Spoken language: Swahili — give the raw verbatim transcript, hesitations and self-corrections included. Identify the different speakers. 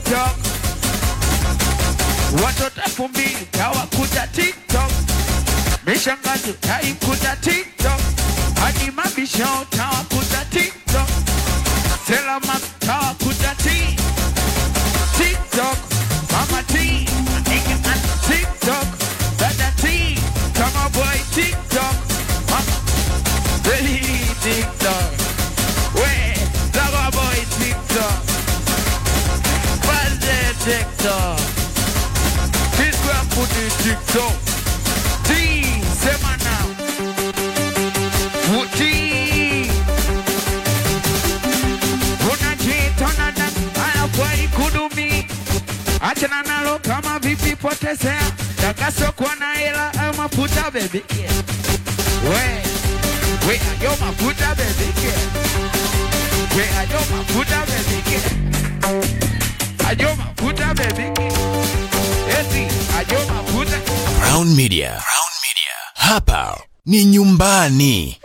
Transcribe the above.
Speaker 1: TikTok. Watoto elfu mbili hawakuja TikTok. Mishangazo haikuja TikTok. Hadi mabisho hawakuja TikTok. Selama hawakuja TikTok. TikTok, Mama T, nigga on TikTok, Dada T, come on boy TikTok, Mama, hey TikTok, wait, Dada boy TikTok, Buzzer TikTok, this girl put in TikTok, T, sema now, T, Unaji, tonada, anakwai kudumi. Achana nalo kama vipi potezea. Takaso kwa na hela au mafuta baby. We, we ayo mafuta baby. We ayo mafuta baby. Ayo mafuta baby. Eti ayo mafuta.
Speaker 2: Crown Media. Crown Media. Hapa ni nyumbani.